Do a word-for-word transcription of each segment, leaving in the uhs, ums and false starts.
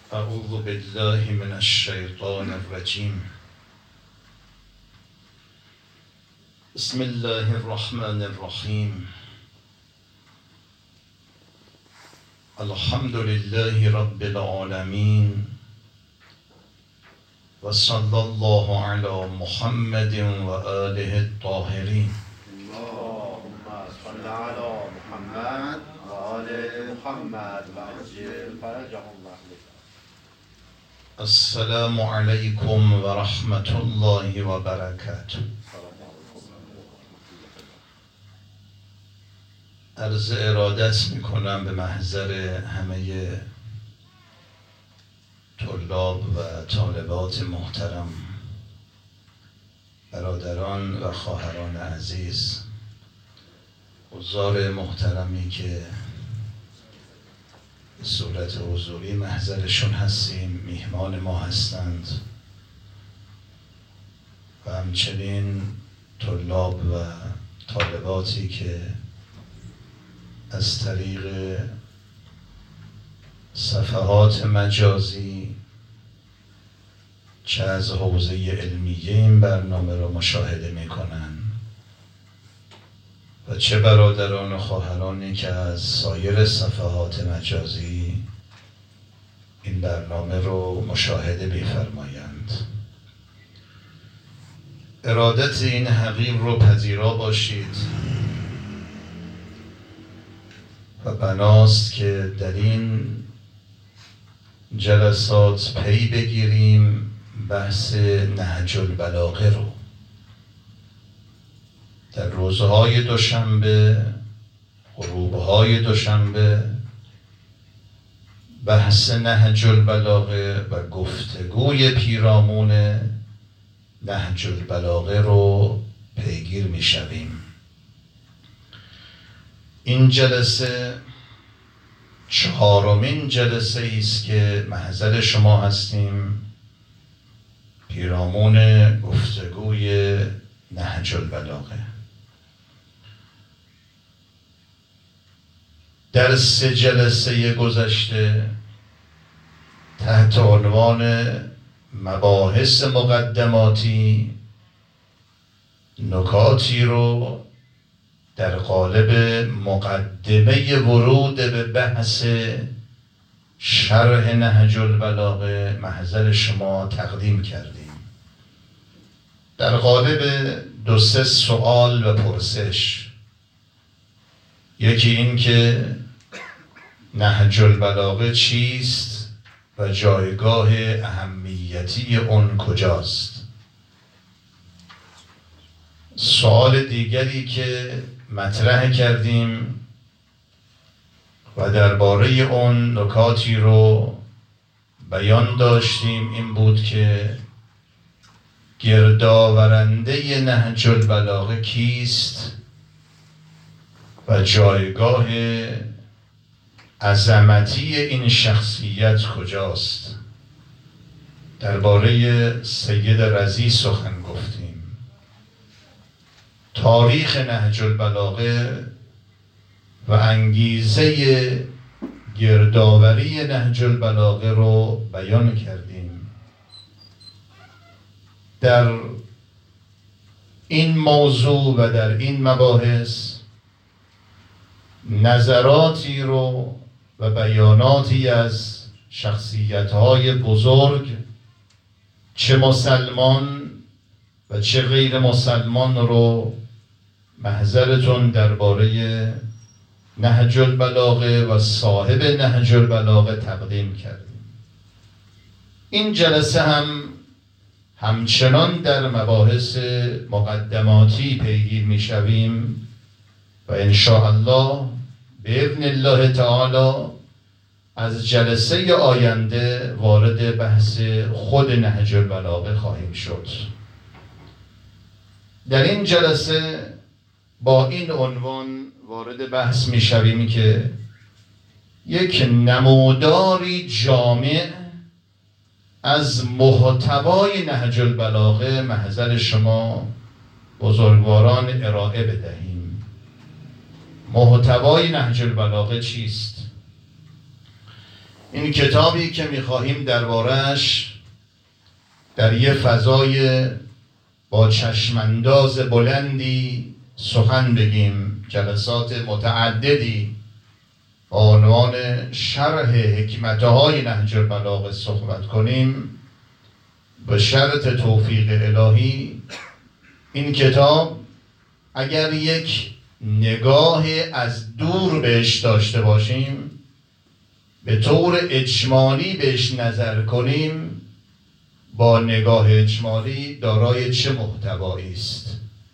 اعوذ بالله من الشیطان الرجیم. بسم الله الرحمن الرحیم. الحمد لله رب العالمین و صلی الله علی محمد و آله الطاهرین. اللهم صل على محمد و آل محمد و عجل فرجهم و اهلهم. السلام علیکم و رحمت الله و برکاته. عرض ارادت میکنم به محضر همه طلاب و طالبات محترم، برادران و خواهران عزیز، حضار محترمی که به صورت حضوری محضرشون هستیم، میهمان ما هستند، و همچنین طلاب و طالباتی که از طریق صفحات مجازی چه از حوزه علمیه این برنامه را مشاهده میکنن و چه برادران و خواهرانی که از سایر صفحات مجازی این برنامه رو مشاهده می‌فرمایند. ارادت این حقیر رو پذیرا باشید و بناست که در این جلسات پی بگیریم بحث نهج البلاغه رو. در روزهای دوشنبه، غروبهای دوشنبه، بحث نهج البلاغه و گفتگوی پیرامون نهج البلاغه رو پیگیر می شویم. این جلسه چهارمین جلسه است که محضر شما هستیم پیرامون گفتگوی نهج البلاغه. در سه جلسه گذشته تحت عنوان مباحث مقدماتی نکاتی رو در قالب مقدمه ورود به بحث شرح نهج البلاغه محضر شما تقدیم کردیم، در قالب دو سه سوال و پرسش. یکی این که نهج البلاغه چیست و جایگاه اهمیتی اون کجاست. سوال دیگری که مطرح کردیم و درباره اون نکاتی رو بیان داشتیم این بود که گردآورنده نهج البلاغه کیست و جایگاه عظمتی این شخصیت کجاست. درباره سید رضی سخن گفتیم. تاریخ نهج البلاغه و انگیزه گردآوری نهج البلاغه رو بیان کردیم. در این موضوع و در این مباحث نظراتی رو و بیاناتی از شخصیت‌های بزرگ، چه مسلمان و چه غیر مسلمان، رو محضرتون درباره نهج البلاغه و صاحب نهج البلاغه تقدیم کردیم. این جلسه هم همچنان در مباحث مقدماتی پیگیر می‌شویم و ان شاء الله باذن الله تعالی از جلسه آینده وارد بحث خود نهج البلاغه خواهیم شد. در این جلسه با این عنوان وارد بحث می شویم که یک نموداری جامع از محتوای نهج البلاغه محضر شما بزرگواران ارائه بدهیم. محتوای نهج البلاغه چیست؟ این کتابی که میخواهیم درباره‌اش در یه فضای با چشمانداز بلندی سخن بگیم، جلسات متعددی با عنوان شرح حکمت‌های نهج البلاغه صحبت کنیم، به شرط توفیق الهی این کتاب اگر یک نگاه از دور بهش داشته باشیم، به طور اجمالی بهش نظر کنیم، با نگاه اجمالی دارای چه محتوایی است؟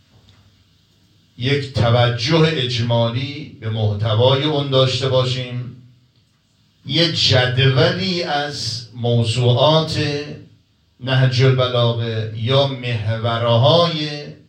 یک توجه اجمالی به محتوای اون داشته باشیم، یک جدولی از موضوعات نهج البلاغه یا محورهای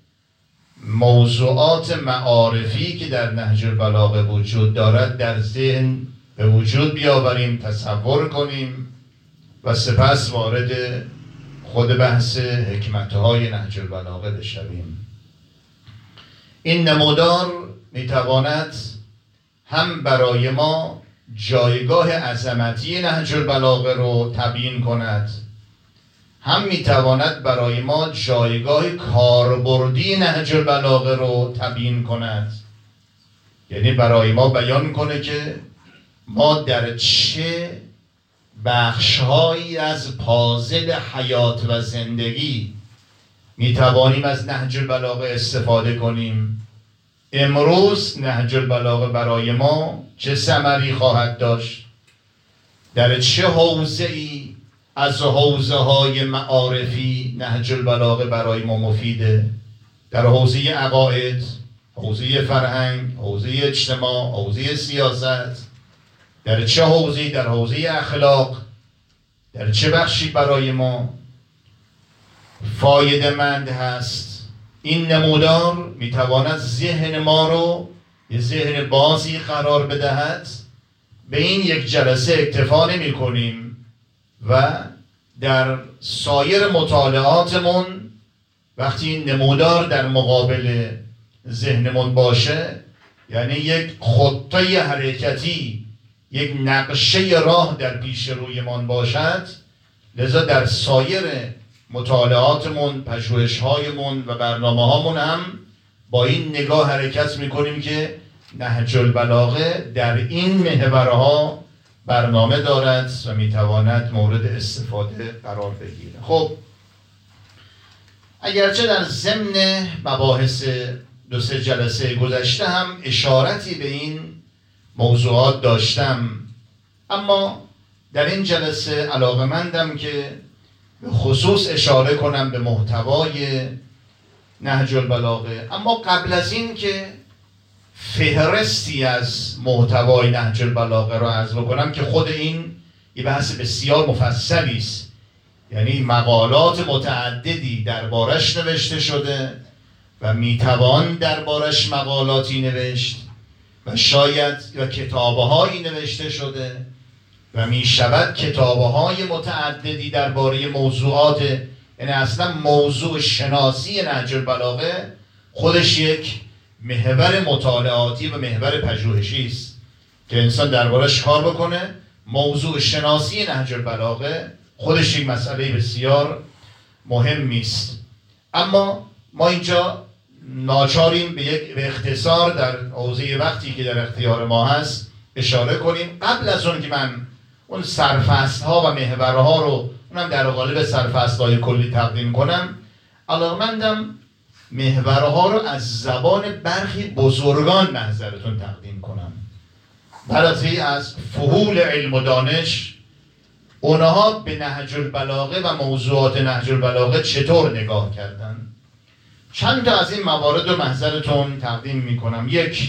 موضوعات معارفی که در نهج البلاغه وجود دارد در ذهن به وجود بیاوریم، تصور کنیم و سپس وارد خود بحث حکمت‌های نهج البلاغه بشویم. این نمودار میتواند هم برای ما جایگاه عظمتی نهج البلاغه رو تبیین کند، هم میتواند برای ما جایگاه کاربردی نهج البلاغه رو تبیین کند. یعنی برای ما بیان کنه که ما در چه بخشهایی از پازل حیات و زندگی میتوانیم از نهج البلاغه استفاده کنیم. امروز نهج البلاغه برای ما چه ثمری خواهد داشت؟ در چه حوزه‌ای از حوزه های معارفی نهج البلاغه برای ما مفیده؟ در حوزه عقاید، حوزه فرهنگ، حوزه اجتماع، حوزه سیاست، در چه حوزه‌ای؟ در حوزه اخلاق، در چه بخشی برای ما فایده مند هست؟ این نمودار میتواند ذهن ما رو یه ذهن بازی قرار بدهد. به این یک جلسه اکتفا نمی کنیم و در سایر مطالعاتمون وقتی این نمودار در مقابل ذهنمون باشه، یعنی یک خطه حرکتی، یک نقشه راه در پیش رویمان باشد، لذا در سایر مطالعاتمون، پژوهش‌هایمون و برنامه‌هامون هم با این نگاه حرکت می‌کنیم که نهج البلاغه در این محورها برنامه دارد و می‌تواند مورد استفاده قرار بگیرد. خب اگرچه در ضمن مباحث دو سه جلسه گذشته هم اشارتی به این موضوعات داشتم، اما در این جلسه علاقه‌مندم که به خصوص اشاره کنم به محتوای نهج البلاغه. اما قبل از این که فهرستی از محتوای نهج البلاغه را عرض بکنم که خود این یه بحث بسیار مفصلی است، یعنی مقالات متعددی دربارش نوشته شده و میتوان دربارش مقالاتی نوشت و شاید و کتابهایی نوشته شده و می شود کتابهای متعددی درباره موضوعات، یعنی اصلا موضوع شناسی نهج البلاغه خودش یک محور مطالعاتی و محور پژوهشی است که انسان دربارش کار بکنه. موضوع شناسی نهج البلاغه خودش یک مسئله بسیار مهمی است. اما ما اینجا ناچاریم به یک به اختصار در حوزه وقتی که در اختیار ما هست اشاره کنیم. قبل از اون که من اون سرفصل‌ها و محورها رو اونم در قالب سرفصل‌های کلی تقدیم کنم، علاقه‌مندم محورها رو از زبان برخی بزرگان نظرتون تقدیم کنم. برای از فحول علم و دانش اونها به نهج البلاغه و موضوعات نهج البلاغه چطور نگاه کردن. چند تا از این موارد رو محضرتون تقدیم میکنم. یک،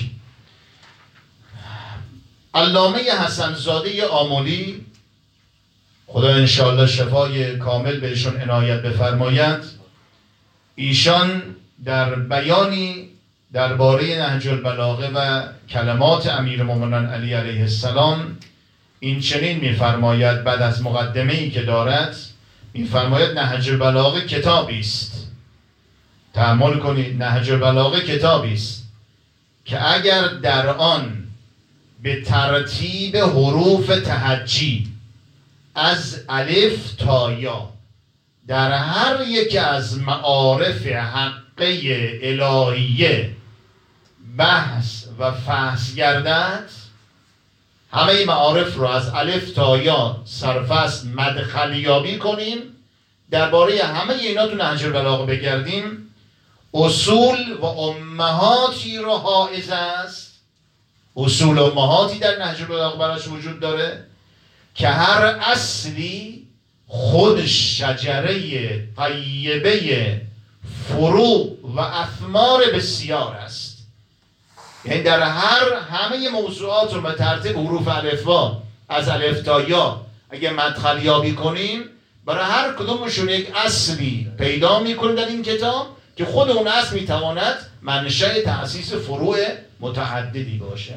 علامه حسن زاده آملی، خدا انشاءالله شفای کامل بهشون عنایت بفرماید، ایشان در بیانی درباره نهج البلاغه و کلمات امیرالمومنین علی علیه السلام این چنین میفرماید، بعد از مقدمه‌ای که دارد میفرماید نهج البلاغه کتابی است. تأمل کنید، نهج البلاغه کتابی است که اگر در آن به ترتیب حروف تهجی از الف تا یا در هر یک از معارف حقه الهیه بحث و فحص گردد، همه معارف رو از الف تا یا سرفصل مدخلیابی کنیم، درباره همه اینا تو نهج البلاغه بگردیم، اصول و امهاتی رو حائز است. اصول و امهاتی در نهج البلاغه براش وجود داره که هر اصلی خود شجره طیبه فروع و اثمار بسیار است. یعنی در هر همه موضوعات رو به ترتیب حروف الفبا از الف تا یا اگه مدخل یابی کنیم، برای هر کدومشون یک اصلی پیدا میکنیم در این کتاب که خود اون اصل میتواند منشأ تأسیس فروع متعددی باشه.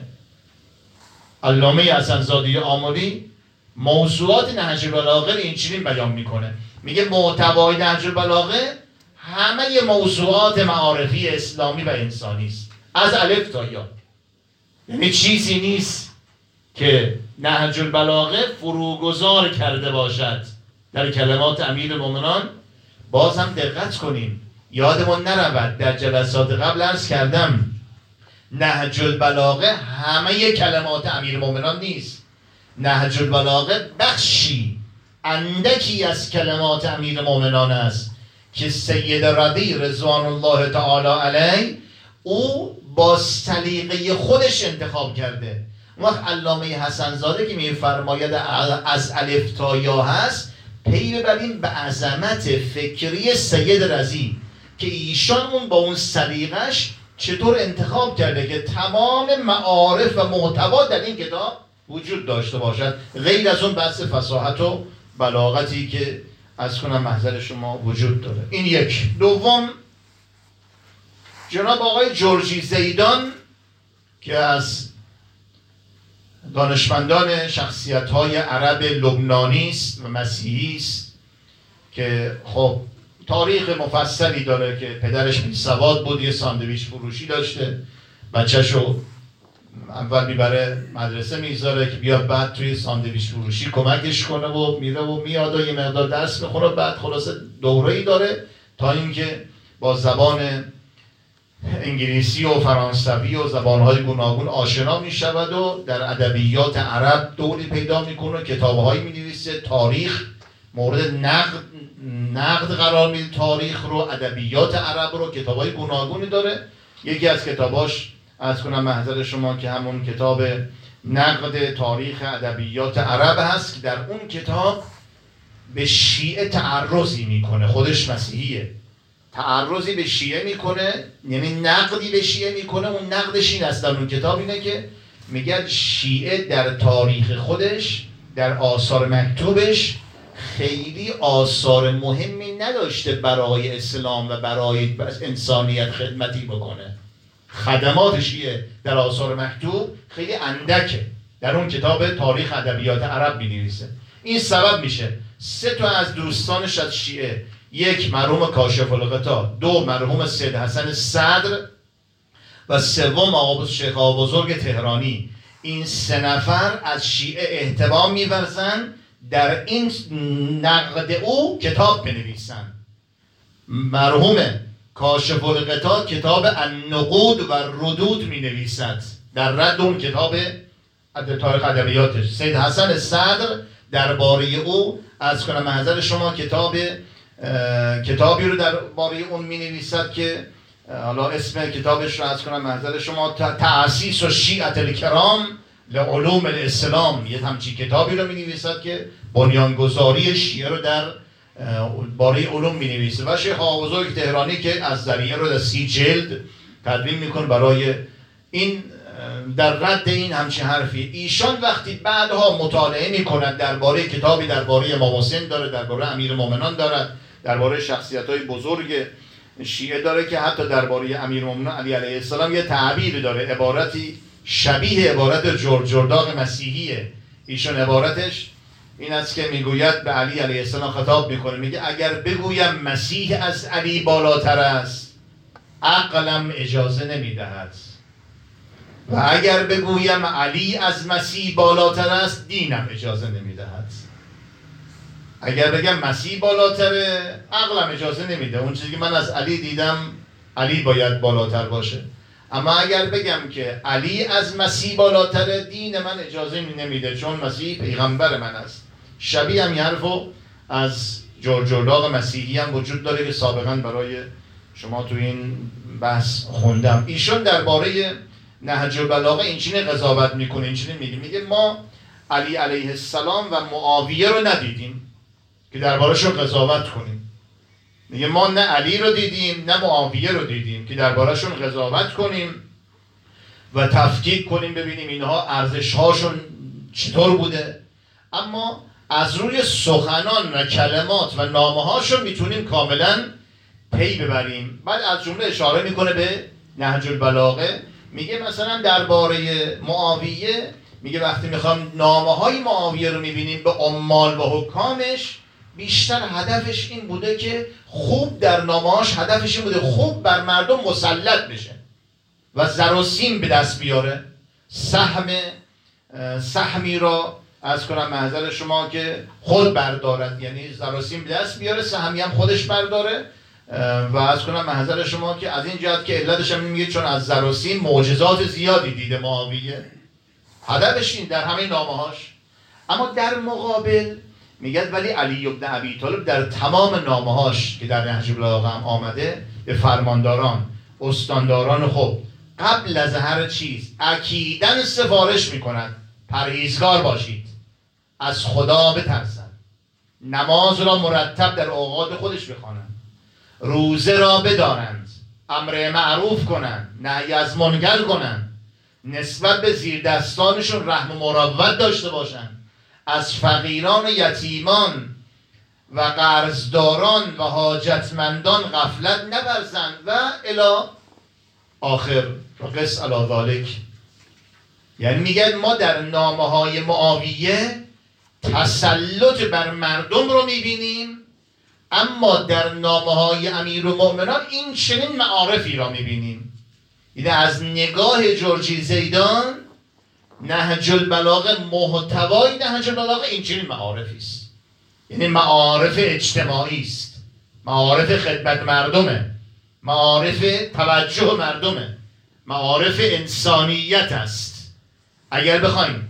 علامه حسن‌زاده آملی موضوعات نهج البلاغه رو اینچنین بیان میکنه، میگه محتوای نهج البلاغه همه موضوعات معارفی اسلامی و انسانی است از الف تا یا. یعنی چیزی نیست که نهج البلاغه فروگذار کرده باشد در کلمات امیرالمومنین. باز هم دقت کنیم یادمون نرود، در جلسات قبل عرض کردم نهج البلاغه همه کلمات امیرالمومنین نیست. نهج البلاغه بخشی اندکی از کلمات امیرالمومنین است که سید رضی رضوان الله تعالی علیه او با سلیقه خودش انتخاب کرده. اون وقت علامه حسن‌زاده که میفرماید از الف تا یا هست، پی ببریم به عظمت فکری سید رضی که ایشان اون با اون سلیقش چطور انتخاب کرده که تمام معارف و محتوا در این کتاب وجود داشته باشد، غیر از اون بحث فصاحت و بلاغتی که از کنم محضر شما وجود داره. این یک. دوم، جناب آقای جورجی زیدان که از دانشمندان شخصیت‌های عرب لبنانی است و مسیحی است که خب تاریخ مفصلی داره که پدرش بی‌سواد بود، یه ساندویچ فروشی داشته، بچه‌شو اول میبره مدرسه میذاره که بیاد بعد توی ساندویچ فروشی کمکش کنه و میره و میاد و یه مقدار درس میخونه، بعد خلاصه دوره‌ای داره تا اینکه با زبان انگلیسی و فرانسوی و زبان‌های گوناگون آشنا میشود و در ادبیات عرب دوری پیدا میکنه، کتاب‌هایی مینویسه، تاریخ مورد نقد نقد قرار میده، تاریخ رو، ادبیات عرب رو، کتاب‌های گوناگونی داره. یکی از کتاباش از کنم محضر شما که همون کتاب نقد تاریخ ادبیات عرب هست که در اون کتاب به شیعه تعرضی میکنه، خودش مسیحیه، تعرضی به شیعه میکنه، یعنی نقدی به شیعه میکنه. اون نقدش این است در اون کتاب اینه که میگه شیعه در تاریخ خودش، در آثار مکتوبش خیلی آثار مهمی نداشته برای اسلام و برای انسانیت خدمتی بکنه. خدمات شیعه در آثار مکتوب خیلی اندکه. در اون کتاب تاریخ ادبیات عرب می‌نویسه. این سبب میشه سه تا از دوستانش از شیعه، یک مرحوم کاشف الغطا، دو مرحوم سید حسن صدر و سوم آقا شیخ آقا بزرگ تهرانی، این سه نفر از شیعه احترام می‌ورزن در این نقد او کتاب بنویسن. مرحوم کاشف الغطا کتاب النقود و ردود می نویسد در رد اون کتاب تاریخ ادبیاتش. سید حسن صدر درباره او از کنم محضر شما کتاب کتابی رو درباره اون می نویسد که حالا اسم کتابش رو از کنم محضر شما تأسیس و شیعة الکرام لعلوم الاسلام، یه همچین کتابی رو می نویسد که بنیانگذاری شیعه رو در باره علوم می نویسه و شیخ آقا بزرگ تهرانی که از ذریعه رو در سی جلد تدوین میکنه برای این در رد این همچین حرفی. ایشان وقتی بعدها مطالعه میکنند درباره کتابی درباره امام حسین داره، درباره امیرالمومنین داره، درباره شخصیت‌های بزرگ شیعه داره که حتی درباره امیرالمومنین علی علیه السلام یه تعبیری داره، عبارتی شبیه عبارت جرداق مسیحیه. ایشان عبارتش این است که میگوید به علی علیه السلام خطاب میکنه، میگه اگر بگویم مسیح از علی بالاتر است عقلم اجازه نمیدهد و اگر بگویم علی از مسیح بالاتر است دینم اجازه نمیدهد. اگر بگم مسیح بالاتره، عقلم اجازه نمیده. اون چیزی که من از علی دیدم، علی باید بالاتر باشه. اما اگر بگم که علی از مسیح بالاتره، دین من اجازه نمیده، چون مسیح پیغمبر من است. شبیه هم حرفو از جورج اولاغ مسیحی هم وجود داره که سابقا برای شما تو این بحث خوندم. ایشون درباره نهج البلاغه اینچینه قضاوت میکنه، اینچینه میگه میگه ما علی علیه السلام و معاویه رو ندیدیم که درباره‌شون قضاوت کنیم. میگه ما نه علی رو دیدیم نه معاویه رو دیدیم که درباره‌شون قضاوت کنیم و تفکیک کنیم ببینیم اینها ارزش‌هاشون چطور بوده، اما از روی سخنان و کلمات و نامه‌هاشون میتونیم کاملا پی ببریم. بعد از جمله اشاره میکنه به نهج البلاغه، میگه مثلا درباره معاویه، میگه وقتی میخوام نامه‌های معاویه رو میبینیم به عمال و حکامش، بیشتر هدفش این بوده که خوب در نامه‌هاش هدفش این بوده خوب بر مردم مسلط بشه و زر و سیم به دست بیاره، سهم سهمی را از کنم محضر شما که خود بردارد، یعنی زر و سیم به دست بیاره، سهمی هم خودش برداره. و از کنم محضر شما که از این جهت که علتش هم میگه چون از زر و سیم معجزات زیادی دیده معاویه، هدفش این در همه نامه‌هاش. اما در مقابل میگه ولی علی بن ابی طالب در تمام نامه‌هاش که در نهج البلاغه هم آمده به فرمانداران، استانداران خوب قبل از هر چیز اکیداً سفارش میکنند پرهیزگار باشید، از خدا بترسند، نماز را مرتب در اوقات خودش بخوانند، روزه را بدارند، امر معروف کنند، نهی از منکر کنند، نسبت به زیردستانشون رحم و مراوت داشته باشند، از فقیران و یتیمان و قرضداران و حاجتمندان غفلت نورزند و الی آخر و قس علی ذالک. یعنی میگن ما در نامه‌های معاویه تسلط بر مردم رو میبینیم، اما در نامه‌های امیرالمؤمنین این چنین معارفی را میبینیم. این از نگاه جورجی زیدان نهج البلاغه، محتوای نهج البلاغه این چنین معارفی است، یعنی معارف اجتماعی است، معارف خدمت مردمه، معارف توجه مردمه، معارف انسانیت است. اگر بخوایم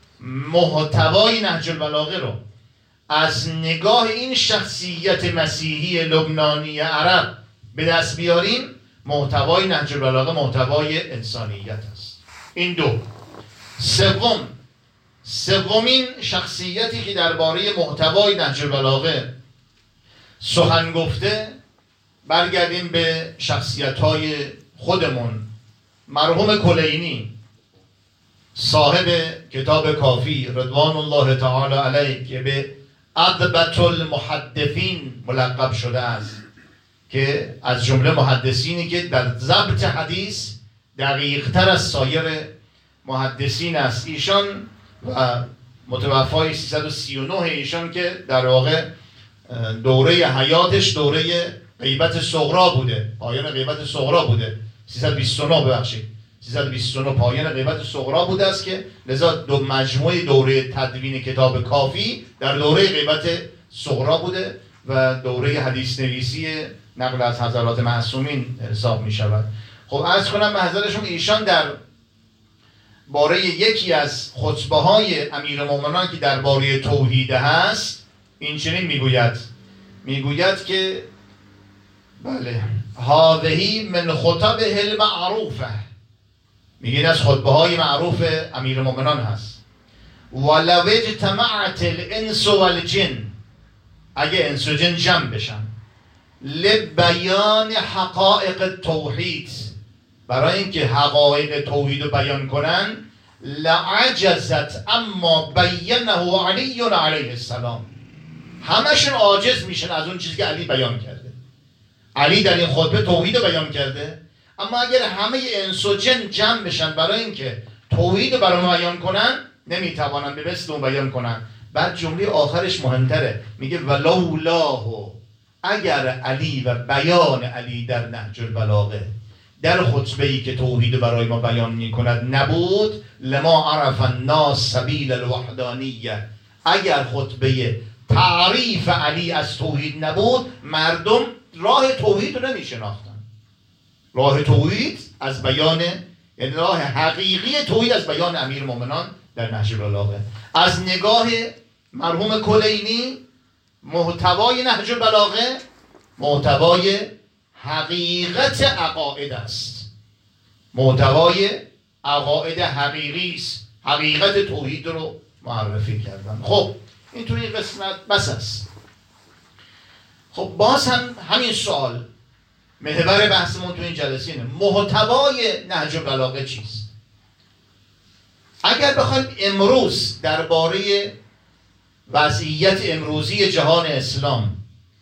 محتوای نهج البلاغه رو از نگاه این شخصیت مسیحی لبنانی عرب به دست بیاریم، محتوای نهج البلاغه محتوای انسانیت است. این دو. سوم، سومین شخصیتی که درباره محتوای نهج البلاغه سخن گفته، برگردیم به شخصیت‌های خودمون. مرحوم کلینی صاحب کتاب کافی رضوان الله تعالی علیه که به ادبت المحدثین ملقب شده است، که از جمله محدثینی که در ضبط حدیث دقیق تر از سایر محدثین است. ایشان و متوفای سیصد و سی و نه ایشان که در واقع دوره حیاتش دوره غیبت صغرا بوده، پایان غیبت صغرا بوده، سیصد و بیست و نه ببخشید سیصد و بیست و نه پایان غیبت صغرا بوده است، که لذا دو مجموعه دوره تدوین کتاب کافی در دوره غیبت صغرا بوده و دوره حدیث نویسی نقل از حضرات معصومین حساب می شود. خب عرض کنم محضرشون ایشان در باره یکی از خطبه های امیرالمؤمنین که درباره توحید هست این چنین میگوید میگوید که بله هذه من خطبه المعروفه، میگین از خطبه های معروف امیرالمؤمنین هست. ولو اجتمعت الانس والجن، اگه انس و جن جمع بشن، لبیان حقائق توحید، برای اینکه حقایق توحید رو بیان کنن، لعجزت اما بینه علی علیه السلام، همشون عاجز میشن از اون چیزی که علی بیان کرده. علی در این خطبه توحید رو بیان کرده، اما اگر همه انس و جن جمع بشن برای اینکه توحید رو برای ما بیان کنن، نمیتوانن به مثل اون بیان کنن. بعد جمله آخرش مهمتره، میگه ولولاه، اگر علی و بیان علی در نهج البلاغه در خطبه‌ای که توحید برای ما بیان می‌کند نبود، لما عرف الناس سبیل الوحدانیه، اگر خطبه تعریف علی از توحید نبود، مردم راه توحید رو نمیشناختن. راه توحید از بیان، یعنی راه حقیقی توحید از بیان امیرالمومنان در نهج البلاغه. از نگاه مرحوم کلینی محتوای نهج البلاغه محتوای حقیقت عقاید است، محتوای عقاید حقیقی است، حقیقت توحید رو معرفی کردن. خب این توی این قسمت بس است. خب باز هم همین سوال محور بحثمون تو این جلسه اینه، محتوای نهج البلاغه چیست؟ اگر بخوایم امروز درباره وضعیت امروزی جهان اسلام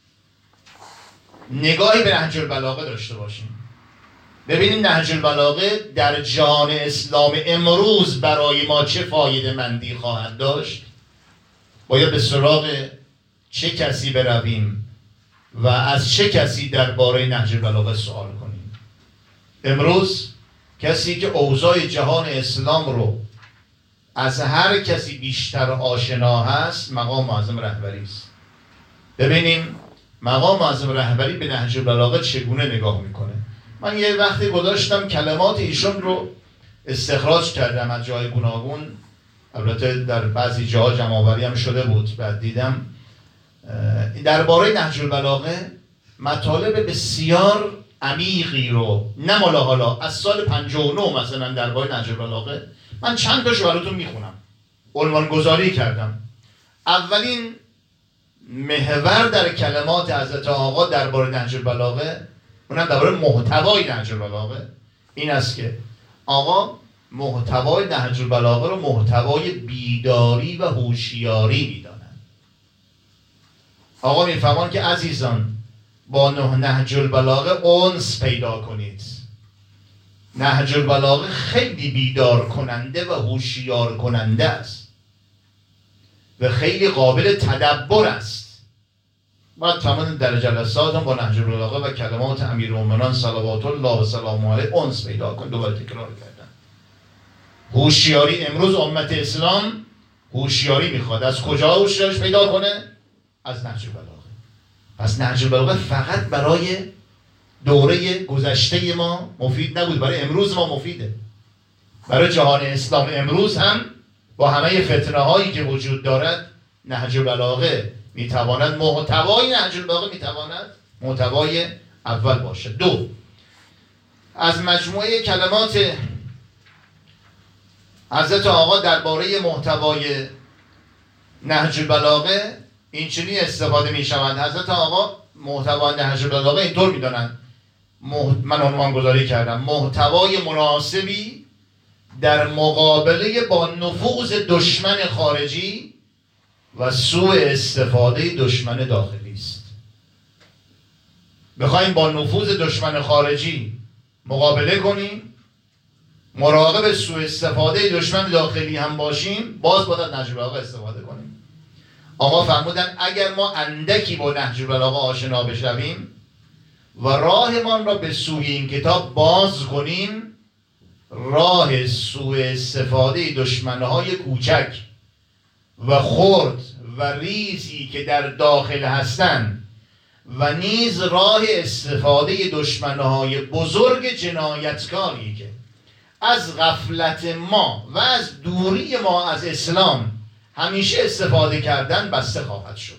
نگاهی به نهج البلاغه داشته باشیم، ببینیم نهج البلاغه در جهان اسلام امروز برای ما چه فایده مندی خواهد داشت، باید به سراغ چه کسی برویم و از چه کسی درباره نهج البلاغه سوال کنیم. امروز کسی که اوضاع جهان اسلام رو از هر کسی بیشتر آشنا هست مقام معظم رهبری است. ببینیم مقام معظم رهبری به نهج البلاغه چگونه نگاه میکنه. من یه وقتی گذاشتم کلمات ایشون رو استخراج کردم از جای گوناگون، البته در بعضی جاها جمع آوری هم شده بود، بعد دیدم درباره نهج البلاغه مطالب بسیار عمیقی رو، نه مالا حالا از سال پنجاه و نه مثلا درباره نهج البلاغه من چند تاشو براتون میخونم، عنوان گذاری کردم. اولین محور در کلمات حضرت آقا درباره نهج البلاغه، اونم درباره محتوای نهج البلاغه، این است که آقا محتوای نهج البلاغه رو محتوای بیداری و هوشیاری میدانند. آقا میفهمان که عزیزان با نهج البلاغه انس پیدا کنید. نهج البلاغه خیلی بیدار کننده و هوشیار کننده است و خیلی قابل تدبر است. باید تمام در جلسات هم با نهج البلاغه و کلمات امیرالمومنان صلوات الله و سلام علیه انس پیدا کن. دوباره تکرار کردن. هوشیاری امروز امت اسلام هوشیاری میخواد. از کجا هوشیاریش پیدا کنه؟ از نهج البلاغه. پس نهج البلاغه فقط برای دوره گذشته ما مفید نبود، برای امروز ما مفیده. برای جهان اسلام امروز هم با همه فتنه هایی که وجود دارد نهج البلاغه میتواند، محتوای نهج البلاغه میتواند محتوای اول باشه. دو، از مجموعه کلمات حضرت آقا درباره محتوای نهج البلاغه این چنین استفاده میشوند. حضرت آقا محتوای نهج البلاغه اینطور میدانند، من عنوان گذاری کردم، محتوای مناسبی در مقابله با نفوذ دشمن خارجی و سوء استفاده دشمن داخلی است. بخوایم با نفوذ دشمن خارجی مقابله کنیم، مراقب سوء استفاده دشمن داخلی هم باشیم، باز باید نهج البلاغه استفاده کنیم. آقا فرمودن اگر ما اندکی با نهج البلاغه آشنا بشویم و راهمان را به سوی این کتاب باز کنیم، راه سوء استفاده دشمنهای کوچک و خرد و ریزی که در داخل هستند و نیز راه استفاده دشمنهای بزرگ جنایتکاری که از غفلت ما و از دوری ما از اسلام همیشه استفاده کردن بسته خواهد شد.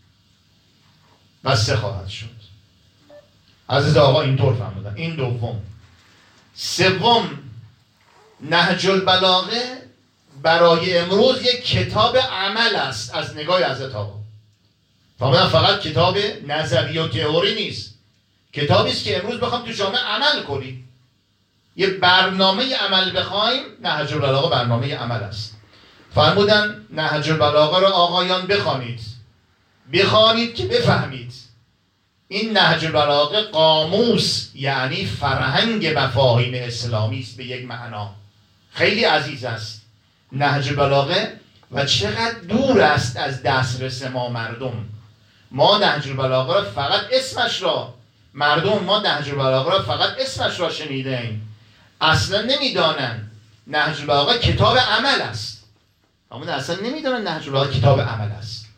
بسته خواهد شد. عزیز آقا اینطور فهمیدن. این دوم. سوم، نهج البلاغه برای امروز یک کتاب عمل است از نگاه حضرت آقا. فهمیدن فقط کتاب نظری و تئوری نیست، کتابی است که امروز بخوام تو جامعه عمل کنیم، یه برنامه عمل بخوایم، نهج البلاغه برنامه عمل است. فرمودن نهج البلاغه را آقایان بخوانید، بخوانید که بفهمید. این نهج البلاغه قاموس، یعنی فرهنگ مفاهیم اسلامی است به یک معنا. خیلی عزیز است نهج البلاغه و چقدر دور است از دسترس ما مردم. ما نهج البلاغه را فقط اسمش را، مردم ما نهج البلاغه را فقط اسمش را شنیده ایم، اصلا نمیدانند نهج البلاغه کتاب عمل است. اما اصلا نمیدانند نهج البلاغه کتاب عمل است.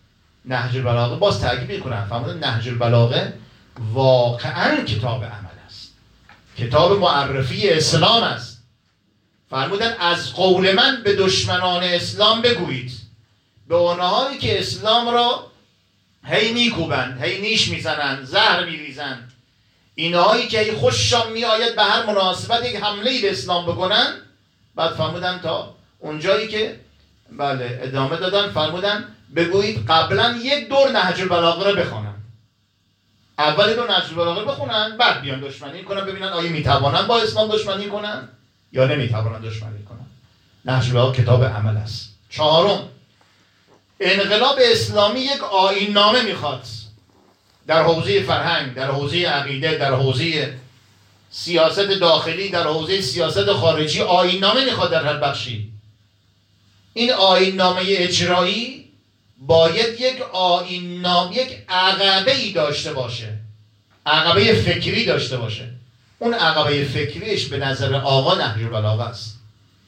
نهج البلاغه باز تاکید میکنن، فرمودن نهج البلاغه واقعا کتاب عمل است، کتاب معرفی اسلام است. فرمودن از قول من به دشمنان اسلام بگویید، به اونهایی که اسلام را هی میکوبند، هی نیش میزنند، زهر میریزند، اینهایی که هی خوششان میآید به هر مناسبت یک حمله‌ای به اسلام بکنن. بعد فرمودن تا اونجایی که بله ادامه دادن، فرمودن بگویید قبلا یک دور نهج البلاغه را بخونن، اول دور نهج البلاغه را بخونن، بعد بیان دشمنی کنن، ببینن آیا میتوانن با اسلام دشمنی کنن یا نمیتوانن دشمنی کنن. نهج البلاغه کتاب عمل است. چهارم، انقلاب اسلامی یک آیین نامه میخواد در حوزه فرهنگ، در حوزه عقیده، در حوزه سیاست داخلی، در حوزه سیاست خارجی. آیین نامه میخواد در هر بخشی. این آیین نامه اجرایی باید یک آیین نامه، یک عقبه ای داشته باشه، عقبه فکری داشته باشه. اون عقبه فکریش به نظر آقا نهج البلاغه است.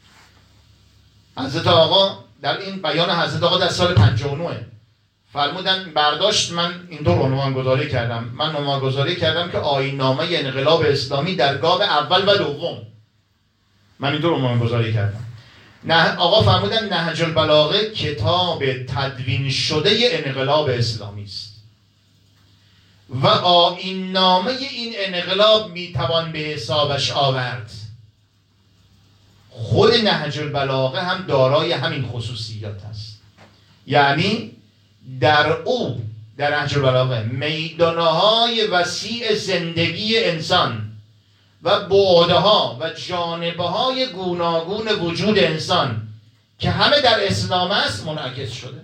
حضرت آقا در این بیان حضرت آقا در سال پنجاه و نه فرمودن برداشت، من اینطور عنوان گذاری کردم، من عنوان گذاری کردم که آیین نامه انقلاب اسلامی در گام اول و دوم، من اینطور عنوان گذاری کردم. نه آقا فرمودن نهج البلاغه کتاب تدوین شده انقلاب اسلامی است و آیین نامه این انقلاب میتوان به حسابش آورد. خود نهج البلاغه هم دارای همین خصوصیات است، یعنی در او، در نهج البلاغه، میدانهای وسیع زندگی انسان و بعدها و جانبهای گوناگون وجود انسان که همه در اسلام است منعکس شده.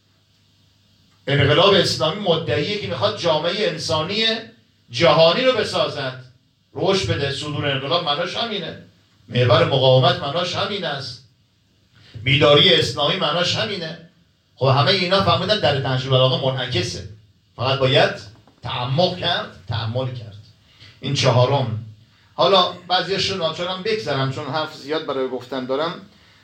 انقلاب اسلامی مدعیه که میخواد جامعه انسانی جهانی رو بسازد، رشد بده. صدور انقلاب معناش همینه، محور مقاومت معناش همین است، بیداری اسلامی معناش همینه. خب همه اینا فهمیدن در نهج البلاغه منعکسه، فقط باید تعمق کرد، تأمل کرد. این چهارم. حالا بعضیشون ناچارم بگذرم چون حرف زیاد برای گفتن دارم.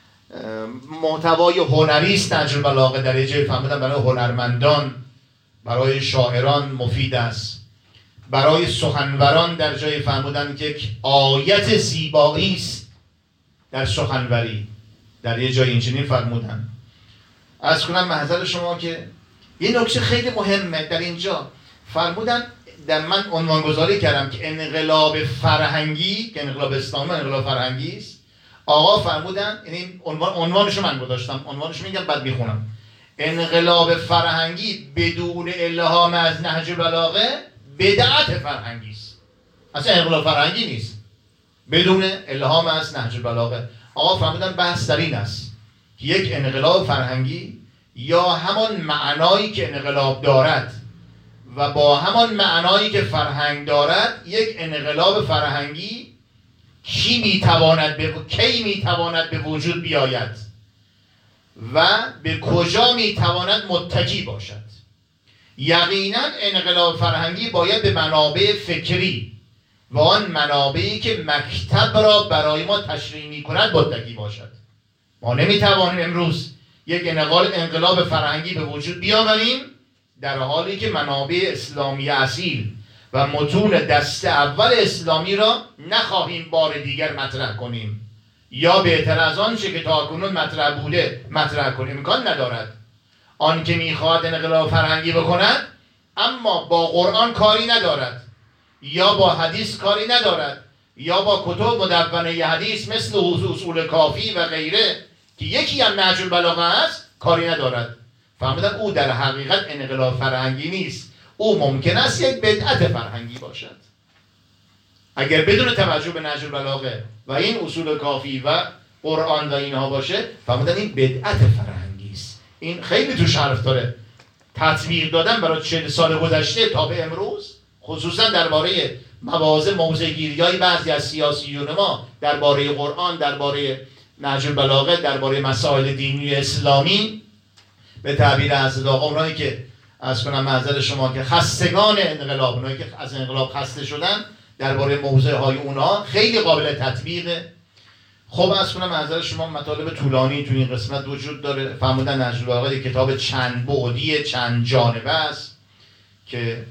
محتوای هنری است نهج البلاغه، در جای فهمیدن برای هنرمندان، برای شاعران مفید است، برای سخنوران در جای فهمیدن که یک آیت زیبایی است در سخنوری، در یه جای اینجوری فرمودن. از کنم محضر شما که یه نکته خیلی مهمه در اینجا فرمودن، در من عنوان گذاری کردم که انقلاب فرهنگی، که انقلاب اسلامی انقلاب فرهنگی است. آقا فرمودن، یعنی عنوان عنوانشو من گذاشتم، عنوانشو میگم بعد میخونم. انقلاب فرهنگی بدون الهام از نهج البلاغه بدعت فرهنگی است. اصلا انقلاب فرهنگی نیست بدون الهام از نهج البلاغه. آقا فرمودن بحث در این است که یک انقلاب فرهنگی یا همان معنایی که انقلاب دارد و با همان معنایی که فرهنگ دارد، یک انقلاب فرهنگی کی میتواند به کی میتواند به وجود بیاید و به کجا میتواند متکی باشد. یقینا انقلاب فرهنگی باید به منابع فکری و آن منابعی که مکتب را برای ما تشریح میکند متکی باشد. ما نمیتوانیم امروز یک انقلاب فرهنگی به وجود بیاوریم در حالی که منابع اسلامی اصیل و متون دست اول اسلامی را نخواهیم بار دیگر مطرح کنیم، یا بهتر از آنچه که تاکنون مطرح بوده مطرح کنیم. امکان ندارد. آن که میخواهد انقلاب فرهنگی بکند اما با قرآن کاری ندارد، یا با حدیث کاری ندارد، یا با کتب مدونه حدیث مثل اصول کافی و غیره که یکی هم نهج البلاغه است کاری ندارد. فهمیدن او در حقیقت انقلاب فرهنگی نیست، او ممکن است یک بدعت فرهنگی باشد. اگر بدون توجه به نهج البلاغه و این اصول کافی و قرآن و اینها باشه، فهمیدن این بدعت فرهنگی است. این خیلی توش حرف داره. تطبیق دادن برای چهل سال گذشته تا به امروز، خصوصا درباره مواضع موضع‌گیری‌های بعضی از سیاسیون ما درباره قرآن، درباره نهج البلاغه، درباره مسائل دینی اسلامی، به تعبیر حضرت آقا اونایی که از کنم معذر شما که خستگان انقلاب، اونایی که از انقلاب خسته شدن، درباره موضوع های اونها خیلی قابل تطبیقه. خب از کنم معذرت شما مطالب طولانی تو این قسمت وجود داره. فرمودن نهج البلاغه یک کتاب چند بعدی چند جانبه است که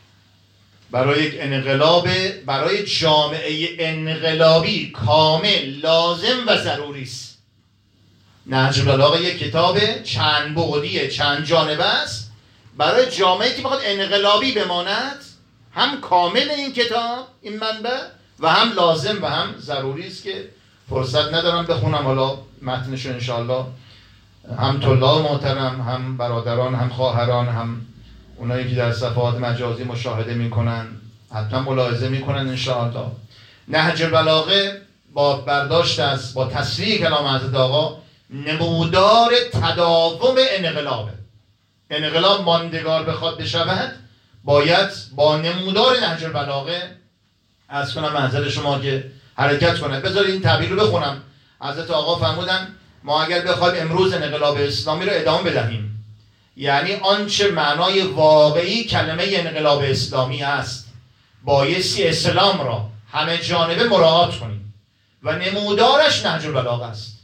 برای یک انقلاب، برای جامعه انقلابی کامل لازم و ضروری است. نهج البلاغه یک کتاب چند بعدی چند جانبه است برای جامعه‌ای که بخواد انقلابی بماند، هم کامل این کتاب، این منبع، و هم لازم و هم ضروری است که فرصت ندارم بخونم. حالا متنشو انشاءالله هم طلاب محترم، هم برادران، هم خواهران، هم اونایی که در صفحات مجازی مشاهده میکنن حتما ملاحظه میکنن انشاءالله. نهج البلاغه با برداشت از با تصریح کلام حضرت آقا نمودار تداوم انقلابه. انقلاب ماندگار بخواد بشود باید با نمودار نهج البلاغه از کنم منزل شما که حرکت کنه. بذارید این تعبیر رو بخونم. حضرت آقا فرمودن ما اگر بخوایم امروز انقلاب اسلامی رو ادامه بدهیم، یعنی آنچه معنای واقعی کلمه انقلاب اسلامی است، بایستی اسلام را همه جانبه مراعات کنیم و نمودارش نهج البلاغه است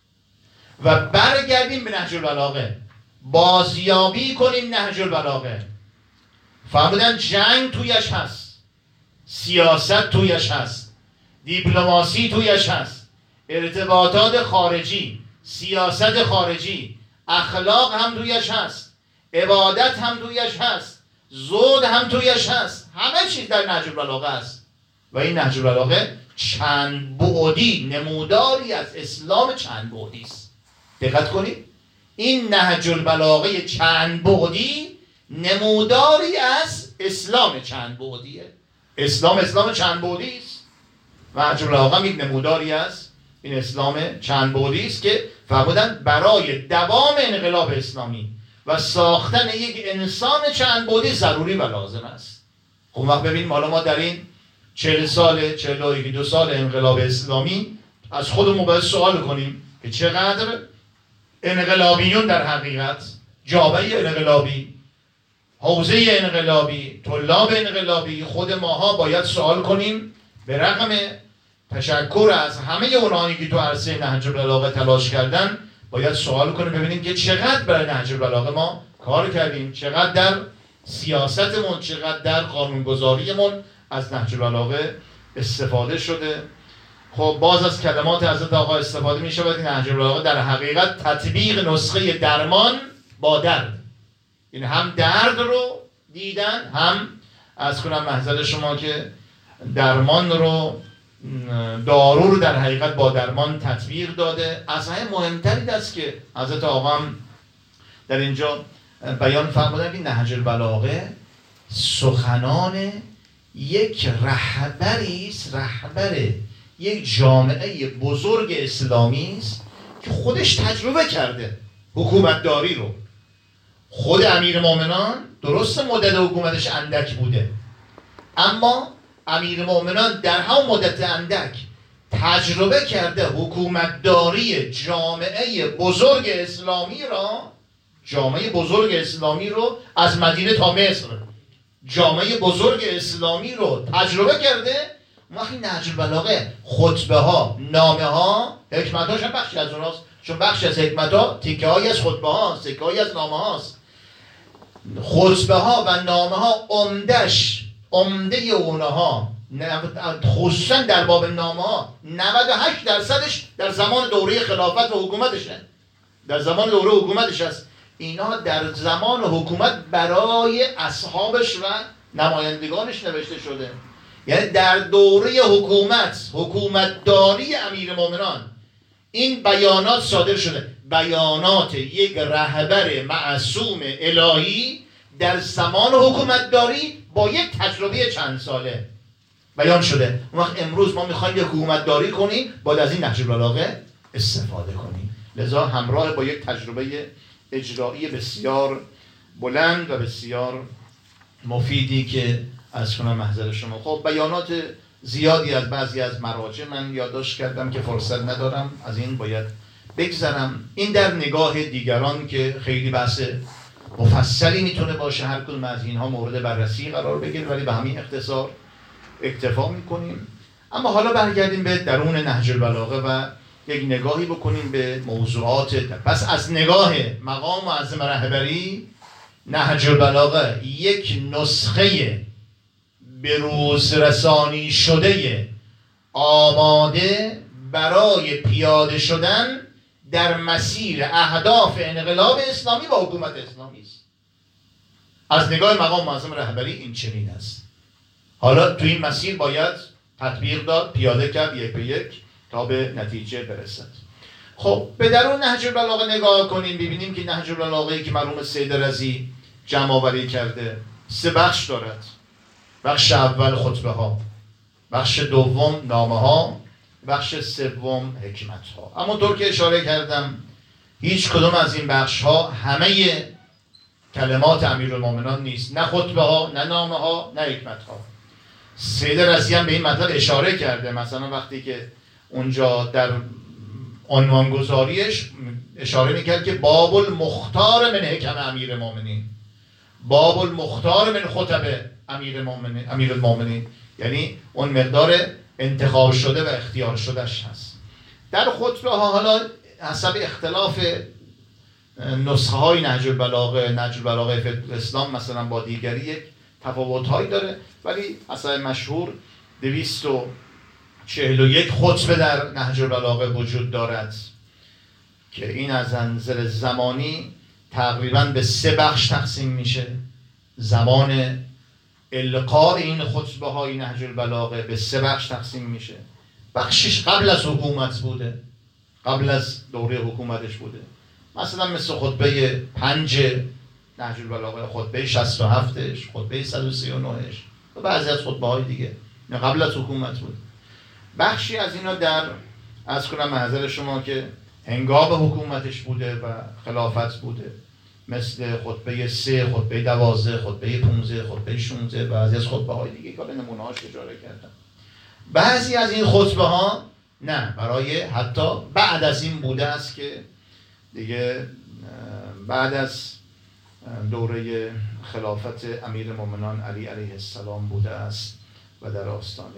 و برگردیم به نهج البلاغه، بازیابی کنیم نهج البلاغه. فرمودن جنگ تویش هست، سیاست تویش هست، دیپلماسی تویش هست، ارتباطات خارجی، سیاست خارجی، اخلاق هم تویش هست، عبادت هم تویش هست، زهد هم تویش هست، همه چیز در نهج البلاغه است. و این نهج البلاغه چند بعدی نموداری از اسلام چند بعدی است. دقت کنید، این نهج البلاغه چند بعدی نموداری از اسلام چند بعدیه. اسلام اسلام چند بعدی است و نهج البلاغه یک نموداری از این اسلام چند بعدی است که فرمودن برای دوام انقلاب اسلامی و ساختن یک انسان چند بعدی ضروری و لازم است. خب وقت ببینیم حالا ما در این چهل سال، چهل و دو سال انقلاب اسلامی از خودمون باید سوال کنیم که چقدر انقلابیون در حقیقت، جامعه انقلابی، حوزه انقلابی، طلاب انقلابی، خود ماها باید سوال کنیم به رغم تشکر از همه اونایی که تو عرصه نهج البلاغه تلاش کردن، باید سوال کنیم ببینیم که چقدر برای نهج البلاغه ما کار کردیم، چقدر در سیاستمون، چقدر در قانونگذاریمون از نهج البلاغه استفاده شده. خب باز از کلمات حضرت آقا استفاده می شود که نهج البلاغه در حقیقت تطبیق نسخه درمان با درد، این هم درد رو دیدن، هم از کنم محضر شما که درمان رو، دارو رو در حقیقت با درمان تطبیق داده. از همه مهمتری است که حضرت آقا هم در اینجا بیان فرمودن که نهج البلاغه سخنان یک رهبری است، رهبر یک جامعه بزرگ اسلامی است که خودش تجربه کرده حکومتداری رو. خود امیرالمومنان درست مدت حکومتش اندک بوده، اما امیرالمومنان در همون مدت اندک تجربه کرده حکومتداری جامعه بزرگ اسلامی را، جامعه بزرگ اسلامی رو از مدینه تا مصر، جامعه بزرگ اسلامی رو تجربه کرده. وقتی نهج البلاغه خطبه ها، نامه ها، حکمت هاش هم بخشی از اوناست، چون بخشی از حکمت ها تیکه های از خطبه ها، تیکه های از نامه هاست. خطبه ها و نامه ها عمدش، عمده اونها خصوصا در باب نامه ها نود و هشت درصدش در زمان دوره خلافت و حکومتشه، در زمان دوره حکومتش است. اینا در زمان حکومت برای اصحابش و نمایندگانش نوشته شده، یعنی در دوره حکومت، حکومتداری امیرالمومنان این بیانات صادر شده، بیانات یک رهبر معصوم الهی در زمان حکومتداری با یک تجربه چند ساله بیان شده. اون وقت امروز ما میخوایم یک حکومتداری کنیم، باید از این نهج البلاغه استفاده کنیم. لذا همراه با یک تجربه اجرایی بسیار بلند و بسیار مفیدی که از کنم محضر شما. خب بیانات زیادی از بعضی از مراجع من یادداشت کردم که فرصت ندارم، از این باید بگذرم. این در نگاه دیگران که خیلی بحث مفصلی میتونه باشه، هر کدوم از اینها مورد بررسی قرار بگیره، ولی به همین اختصار اکتفا میکنیم. اما حالا برگردیم به درون نهج البلاغه و یک نگاهی بکنیم به موضوعات. پس از نگاه مقام معظم رهبری، نهج البلاغه یک نسخه به روز رسانی شده آماده برای پیاده شدن در مسیر اهداف انقلاب اسلامی و حکومت اسلامی است. از نگاه مقام معظم رهبری این چنین است. حالا تو این مسیر باید تطبیق داد، پیاده کرد یک به یک تا به نتیجه برسد. خب به درون نهج البلاغه نگاه کنیم، ببینیم که نهج البلاغه‌ای که مرحوم سید رضی جمع آوری کرده سه بخش دارد. بخش اول خطبه ها، بخش دوم نامه ها، بخش سوم حکمت ها. اما طور که اشاره کردم هیچ کدوم از این بخش ها همه کلمات امیرالمومنان نیست، نه خطبه ها، نه نامه ها، نه حکمت ها. سید رضی هم به این مطلب اشاره کرده، مثلا وقتی که اونجا در عنوانگذاریش اشاره میکرد که باب المختار من حکم امیر المومنین، باب المختار من خطب امیر المومنین، امیر المومنین، یعنی اون مقدار انتخاب شده و اختیار شدهش هست. در خطبه ها حالا حسب اختلاف نسخه های نهج البلاغه، نهج البلاغه فی اسلام مثلا با دیگری یک تفاوت هایی داره، ولی اصلا مشهور دویست و چهل و یک خطبه در نهج البلاغه وجود دارد که این از نظر زمانی تقریبا به سه بخش تقسیم میشه. زمان القاء این خطبه های نهج البلاغه به سه بخش تقسیم میشه. بخشش قبل از حکومت بوده، قبل از دوره حکومتش بوده، مثلا مثل خطبه پنج نهج البلاغه، خطبه شصت و هفتش، خطبه صد و سی و نهش و بعضی از خطبه های دیگه قبل از حکومت بود. بخشی از اینا در از کنم محضر شما که هنگام حکومتش بوده و خلافت بوده، مثل خطبه سه، خطبه دوازده، خطبه پونزده، خطبه شونزده، بعضی از خطبه های دیگه که نمونه هاش اشاره کردم. بعضی از این خطبه ها نه، برای حتی بعد از این بوده است که دیگه بعد از دوره خلافت امیر مومنان علی علیه السلام بوده است و در آستانه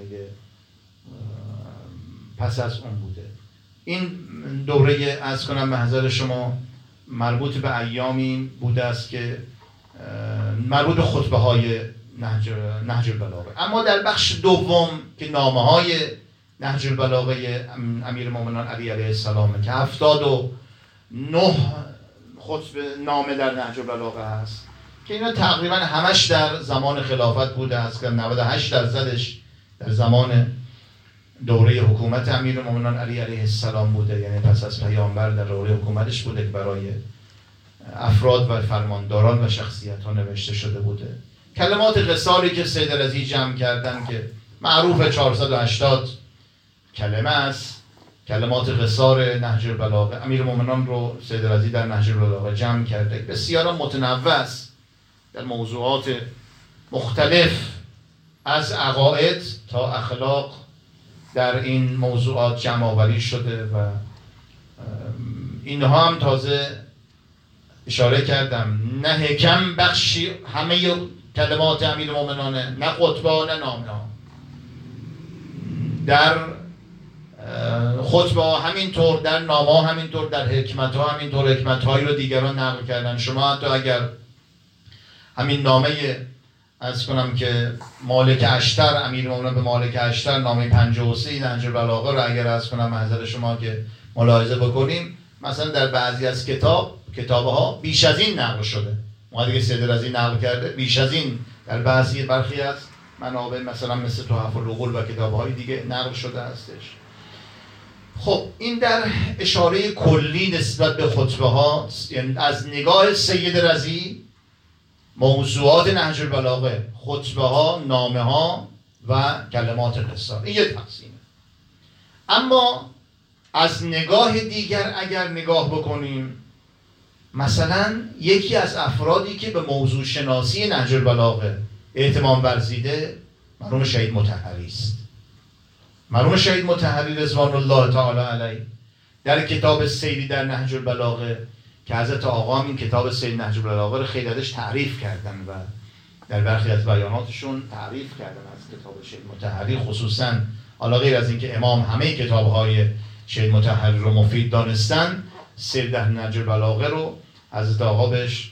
پس از اون بوده. این دوره از کنم محضر شما مربوط به ایامی بوده است که مربوط به خطبه های نهج, نهج البلاغه. اما در بخش دوم که نامه های نهج البلاغه امیر مومنان علی علیه السلام که هفتاد و نه خطبه نامه در نهج البلاغه هست که اینا تقریبا همش در زمان خلافت بوده است که نود و هشت درصدش در زمان دوره حکومت امیرالمومنین علی علیه السلام بوده، یعنی پس از پیامبر در دوره حکومتش بوده که برای افراد و فرمانداران و شخصیت ها نوشته شده بوده. کلمات قصاری که سید رضی جمع کردن که معروف چهارصد و هشتاد کلمه است، کلمات قصار نهج البلاغه، امیرالمومنین رو سید رضی در نهج البلاغه جمع کرده، بسیار متنوع است در موضوعات مختلف از عقاید تا اخلاق در این موضوعات جمع آوری شده و اینها هم تازه اشاره کردم نه حکم بخشی همه کلمات امیرالمومنین، نه خطبه نه نامه ها. در خطبه ها همینطور، در نامه ها همینطور، در حکمت ها همینطور، حکمت هایی رو دیگران نقل کردن. شما حتی اگر همین نامه از کنم که مالک اشتر، امیرالمومنین به مالک اشتر، نامه پنجاه و سه نهج البلاغه رو اگر از کنم محضر شما که ملاحظه بکنیم، مثلا در بعضی از کتاب کتابه ها بیش از این نقل شده. ما دیگه سید رضی نقل کرده، بیش از این در بعضی برخی از منابع مثلا مثل تحف العقول و کتاب‌های دیگه نقل شده هستش. خب این در اشاره کلی نسبت به خطبه ها، یعنی از نگاه سید رضی موضوعات نهج البلاغه، خطبه ها، نامه ها و کلمات قصار، این یک تقسیمه. اما از نگاه دیگر اگر نگاه بکنیم، مثلا یکی از افرادی که به موضوع شناسی نهج البلاغه اهتمام ورزیده مرحوم شهید مطهری است. مرحوم شهید مطهری رضوان الله تعالی علیه در کتاب سیری در نهج البلاغه که حضرت آقا این کتاب سیر نهج البلاغه رو خیلی ازش تعریف کردن و در برخی از بیاناتشون تعریف کردن از کتاب شهید مطهری، خصوصا حالا غیر از اینکه امام همه کتاب‌های شیخ مطهری رو مفید دانستن، سیر در نهج البلاغه رو حضرت آقا بهش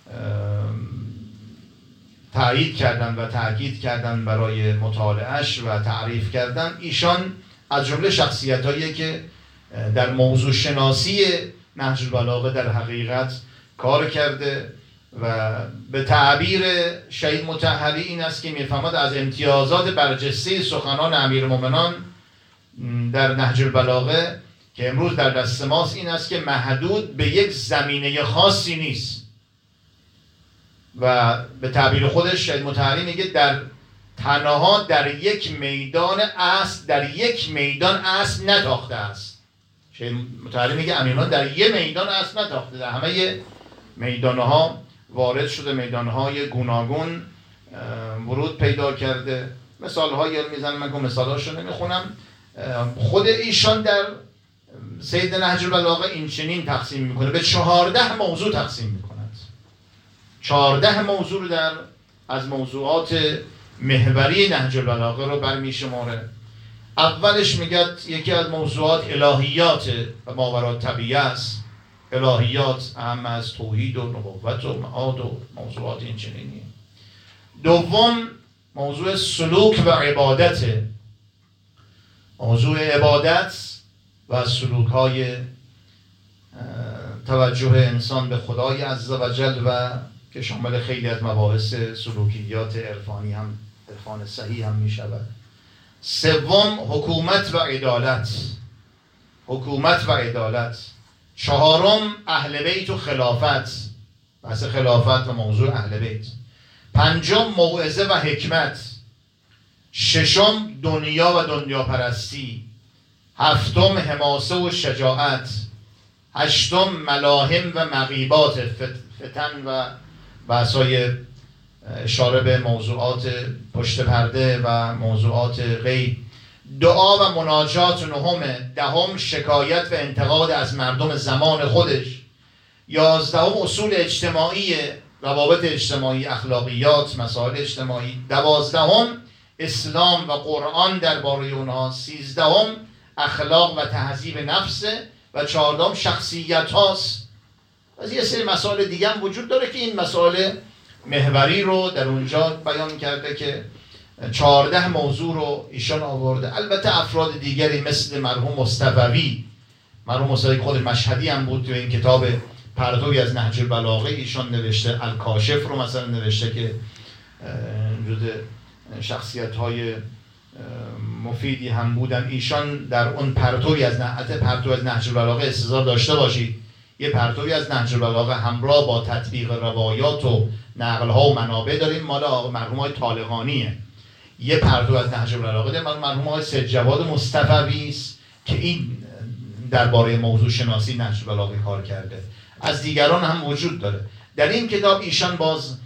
تایید کردن و تاکید کردن برای مطالعهش و تعریف کردن. ایشان از جمله شخصیتایی که در موضوع شناسی نهج البلاغه در حقیقت کار کرده و به تعبیر شهید مطهری این است که میفهمد از امتیازات برجسته سخنان امیرالمومنان در نهج البلاغه که امروز در دست ماست این است که محدود به یک زمینه خاصی نیست و به تعبیر خودش شهید مطهری میگه در تنها در یک میدان اصل در یک میدان اصل نتاخته است. شهید مطهری میگه امیرالمومنان در یک میدان اصل نتاخته، در همه میدانها وارد شده، میدانهای گوناگون ورود پیدا کرده. مثالهایی میزنم، من که مثالهاشو نمیخونم. خود ایشان در سید نهج البلاغه این چنین تقسیم میکنه، به چهارده موضوع تقسیم میکند. چهارده موضوع رو در از موضوعات محوری نهج البلاغه رو برمی شماره. اولش میگه یکی از موضوعات الهیات و ماوراء طبیعه است. الهیات اهم از توحید و نبوت و معاد و موضوعات این چنینی. دوم موضوع سلوک و عبادت، موضوع عبادت و سلوک های توجه انسان به خدای عزوجل و که شامل خیلی از مباحث سلوکیات عرفانی هم عرفان صحیح هم می شود. سوم حکومت و عدالت، حکومت و عدالت. چهارم اهل بیت و خلافت، بحث خلافت و موضوع اهل بیت. پنجم موعظه و حکمت. ششم دنیا و دنیا پرستی. هفتم حماسه و شجاعت. هشتم ملاهم و مغیبات، فتن و بحثای اشاره به موضوعات پشت پرده و موضوعات غیب. دعا و مناجات. نهم دهم شکایت و انتقاد از مردم زمان خودش. یازدهم اصول اجتماعی، روابط اجتماعی، اخلاقیات، مسائل اجتماعی. دوازدهم اسلام و قرآن درباره اونها. سیزدهم اخلاق و تهذیب نفس و چهاردهم شخصیت هاست. از یه سری مسائل دیگه هم وجود داره که این مسائل محوری رو در اونجا بیان کرده که چهارده موضوع رو ایشان آورده. البته افراد دیگری مثل مرحوم مصطفوی، مرحوم مصطفوی خود مشهدی هم بود، تو این کتاب پرتوی از نهج البلاغه ایشان نوشته. الکاشف رو مثلا نوشته که جزء شخصیت‌های مفیدی هم بودن. ایشان در اون پرتوی از نهج پرتوی از نهج البلاغه استظهار داشته باشید، یه پرتوی از نهج البلاغه همراه با تطبیق روایات و نقل‌ها و منابع داریم، مال مرحوم‌های طالقانیه. یه پرتو از نهج البلاغه داریم، مرحوم آقای سید جواد مصطفوی است که این درباره موضوع شناسی نهج البلاغه کار کرده. از دیگران هم وجود داره. در این کتاب ایشان باز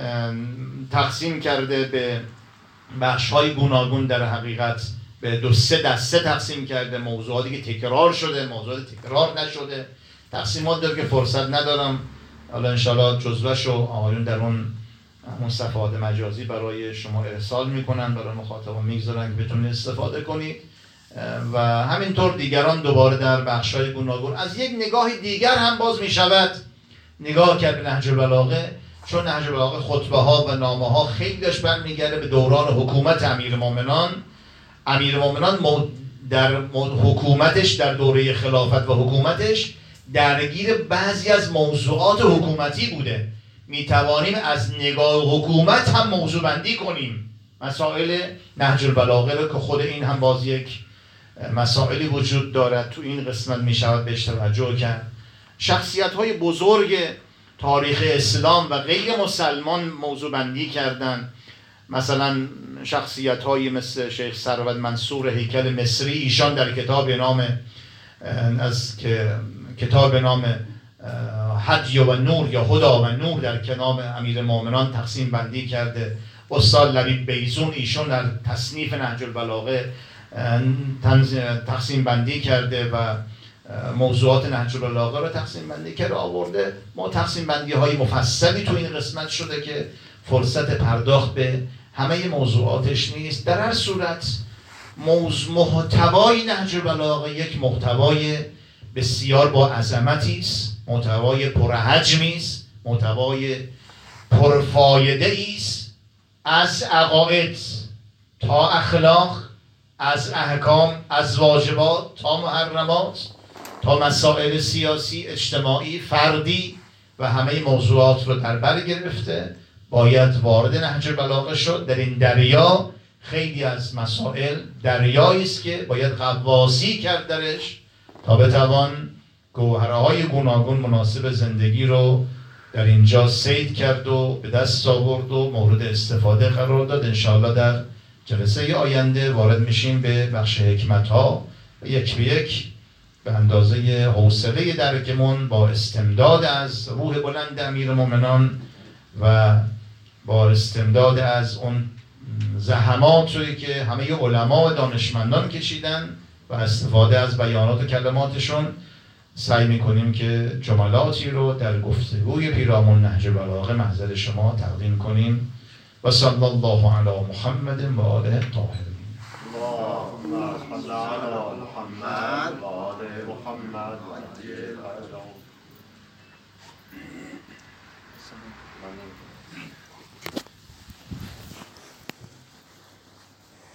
تقسیم کرده به بخش‌های گوناگون، در حقیقت به دو سه دسته تقسیم کرده. موضوعاتی که تکرار شده، موضوعات تکرار نشده، تقسیمات داره که فرصت ندارم حالا انشالله جزوه‌شو آقایون در اون همون صفحات مجازی برای شما ارسال میکنن، برای مخاطبان میگذارن که بتونید استفاده کنید و همینطور دیگران دوباره در بخش‌های گوناگون. از یک نگاه دیگر هم باز میشود نگاه کرد به نهج البلاغه، چون نهج البلاغه خطبه ها و نامه ها خیلی داشت برمیگرده به دوران حکومت امیرالمومنان. امیرالمومنان در حکومتش، در دوره خلافت و حکومتش درگیر بعضی از موضوعات حکومتی بوده. می توانیم از نگاه حکومت هم موضوع بندی کنیم مسائل نهج البلاغه رو، که خود این هم باز یک مسائلی وجود دارد. تو این قسمت می شود بهش توجه کرد. شخصیت های بزرگ تاریخ اسلام و غیر مسلمان موضوع بندی کردن. مثلا شخصیت های مثل شیخ ثروت منصور هیکل مصری، ایشان در کتاب نام از که کتاب نام هدی و نور یا هدا و نور در کنام امیرالمومنان تقسیم بندی کرده. استاد لبیب بیزون ایشون در تصنیف نهج البلاغه تقسیم بندی کرده و موضوعات نهج البلاغه رو تقسیم بندی کرده آورده. ما تقسیم بندی های مفصلی تو این قسمت شده که فرصت پرداخت به همه موضوعاتش نیست. در هر صورت موضوع محتوای نهج البلاغه یک محتوای بسیار با عظمتی است، محتوای پرحجمی است، محتوای پرفایده است، از عقاید تا اخلاق، از احکام، از واجبات تا محرمات، تا مسائل سیاسی، اجتماعی، فردی و همه موضوعات رو در بر گرفته. باید وارد نهج البلاغه شد. در این دریا خیلی از مسائل دریایی است که باید غواصی کرد درش تا بتوان گوهرهای گوناگون مناسب زندگی رو در اینجا صید کرد و به دست آورد و مورد استفاده قرار داد. انشاءالله در جلسه آینده وارد میشیم به بخش حکمت ها و یک به یک به اندازه حوصله درکمون با استمداد از روح بلند امیرالمومنین و با استمداد از اون زحماتی که همه علما و دانشمندان کشیدن و استفاده از بیانات و کلماتشون سعی میکنیم که جملاتی رو در گفتگوی پیرامون نهج البلاغه محضر شما تقدیم کنیم. و صلی الله علی محمد و آله الطاهرین. اللهم صل علی محمد و آل محمد و عجل فرجهم.